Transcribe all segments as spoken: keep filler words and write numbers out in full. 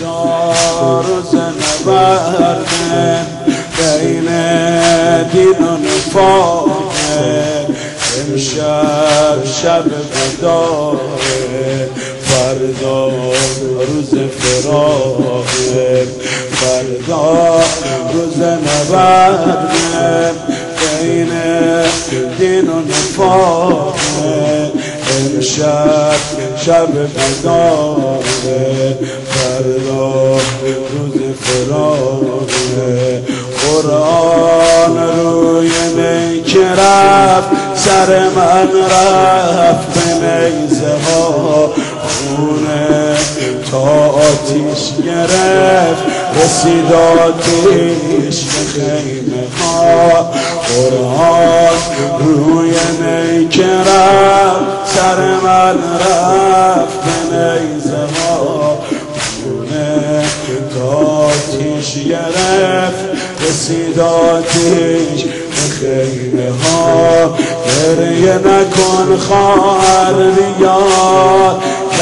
فردا روز نبرده بین دین و نفاقه، امشب شب بداره، فردا روز فراقه، فردا روز نبرده بین دین و نفاقه، امشب شب بداره، فردا روز فراقه. قرآن روی نیک رفت، سر من رفت به نیزه ها، خونه تا آتیش گرفت، رسید آتیش به خیمه ها. قرآن روی نیک رفت، سر من رفت به نیزه ها، خونه تا آتیش گرفت، رسید آتیش به خیمه ها. گریه نکن خواهر بیار،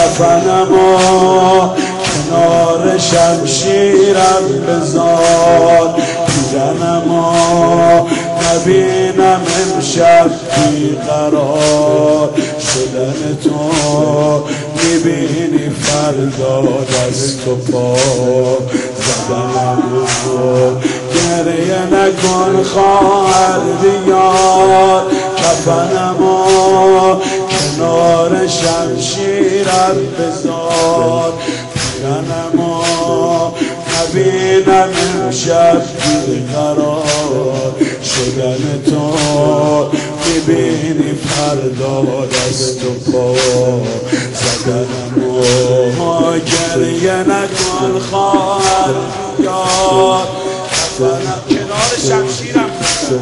کفنمو کنار شمشیرم بذار، پیرنمو نبینم امشب بیقرار، شدن تو میبینی فردا دست و پا زدنمو. گریه نکن خواهر بیار، کفنمو کنار شمشیرم بذار، پیرنمو نبینم امشب بیقرار، شدن تو میبینی فردا دست و پا زدنمو. گریه نکن خواهر بیار، کفنم کنار شمشیرم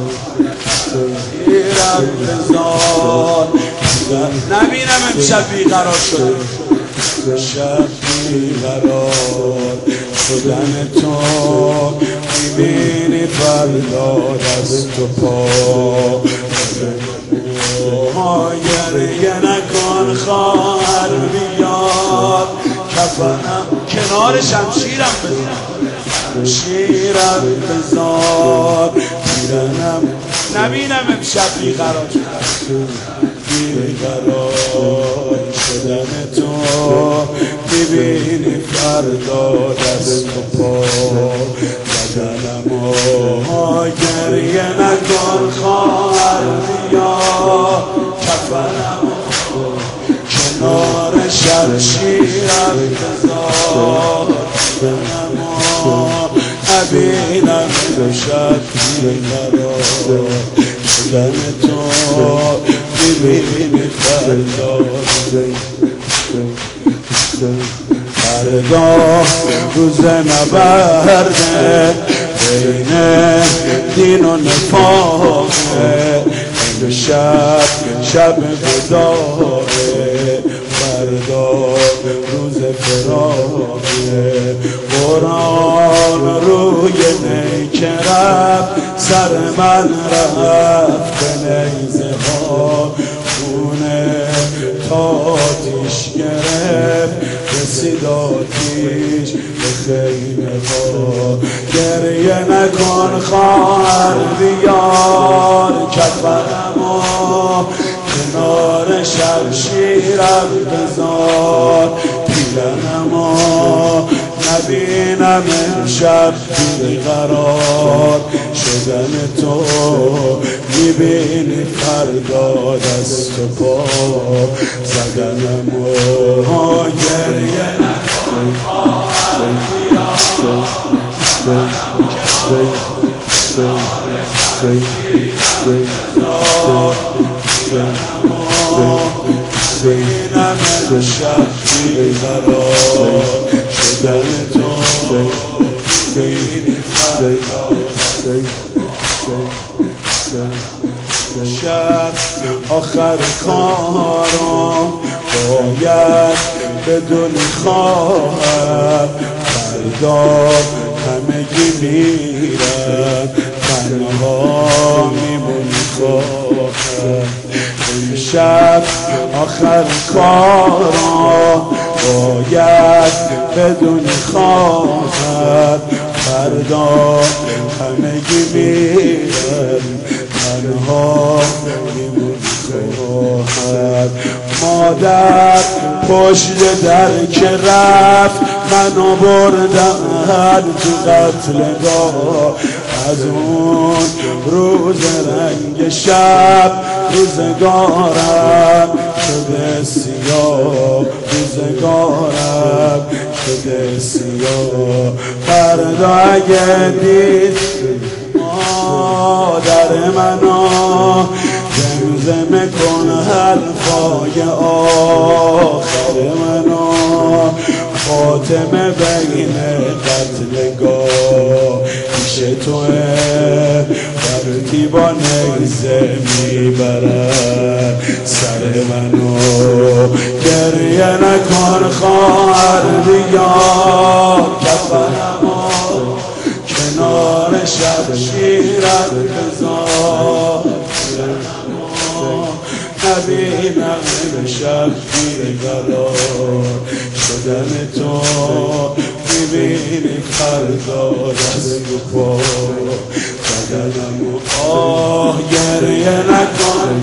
شمشیرم بذار، نبینم امشب بیقرار شده، شب بیقرار شدن تو میبینی فردا دست و پا. گریه نکن خواهر بیار، کفنم کنار شمشیرم بذار، شیرم بذار، پیرنم نبینم امشب بیقرار بیقرار شدن تو میبینی فردا دست و پا زدنمو. گریه نکن خواهر بیار، کفنمو کنار شمشیرم بذار، نبینم امشب بیقرار شدن تو میبینی فردا فردا روز نبرده بین دین و نفاقه، امشب شب بداره، فردا روز فراقه. قرآن روی نیک رفت، سر من رفت به نیزه ها، خونه تا آتیش گرفت، رسید آتیش به خیمه ها. گریه نکن خواهر بیار، کفنمو کنار شمشیرم بذار، پیرنمو نبینم امشب بیقرار شدن تو میبینی فردا دست و پا زدنمو. گریه نکن خواهر بیار، بینم امشب بیقرار شدن تو میبینی فردا. شب آخر کارم باید بدونی خواهم، فردا همگی میرم تنها میمونی خواهم. امشب آخر کارم باید بدونی خواهر فردا همگی میرن تنها میمونی خواهر. مادر پشت در که رفت منو بردن تو قتلگاه، از اون روز رنگ شب روزگارم شده سیاه، روزگارم شده سیاه. فردا اگه دید مادر منو زمزمه کن حرفای آخر منو، خاتمه بین قتلگاه پیش توه، برتی با نیزه میبرن سر منو. گریه نکن خواهر بیا کفنمو کنار شمشیرت بذار، نبینم شب بیقرار شدن تو، میبینی فردا دست و پا زدنم و آه. گریه نکن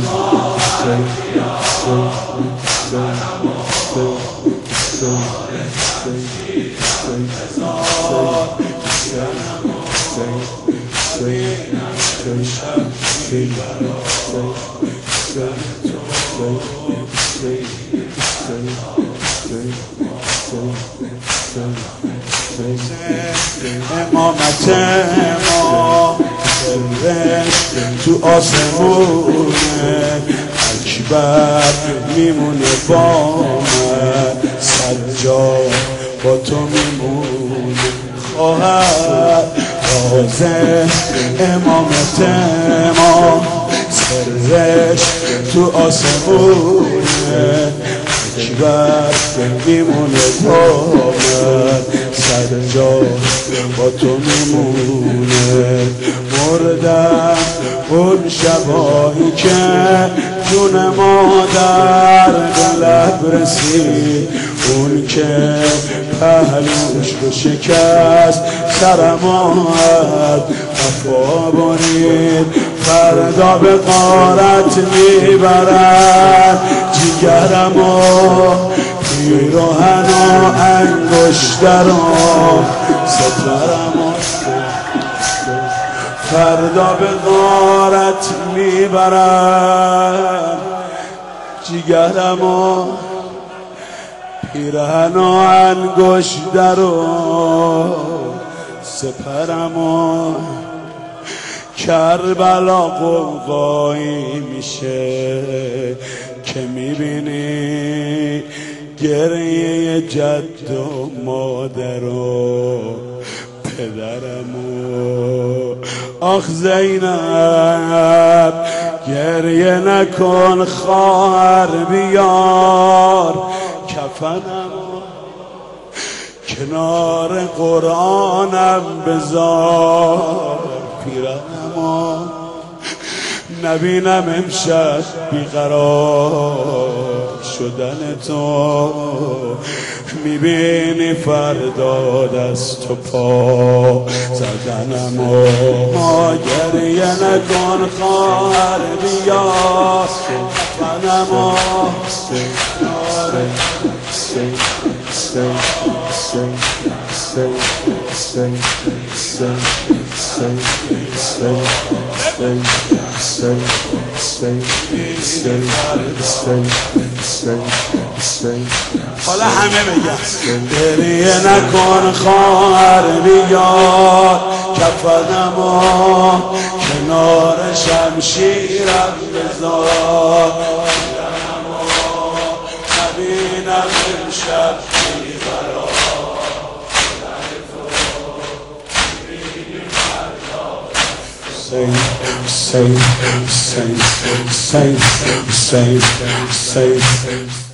امامت ما سرش تو آسمونه، اکبر میمونه با من، سجاد با تو میمونه خواهر. رازه امامت ما سرش تو آسمونه، اکبر میمونه با من، سجاد با تو میمونه. مردم اون شبایی که جون مادر به لب رسید، اون که پهلوش رو شکست سرم آمد وفا برید. فردا به غارت میبرن جیگرم و پیراهن و انگشتر و سترم و، فردا به غارت میبرن جیگرم و پیراهن و انگشتر و سپرم و. کربلا قوقایی میشه که میبینی گریه جد و مادر و پدرم و. آخ زینب گریه نکن خواهر بیار کفنم کنار قرآنم بذار، پیرنمو نبینم امشب بیقرار شدن تو، میبینی فردا دست و پا زدنمو. گریه نکن خواهر بیا کفنمو حالا همه بگن گریه نکن خواهر بیار کفنمو کنار شمشیرم بذار، نبینم امشب Say, say, say, say, say, say, say.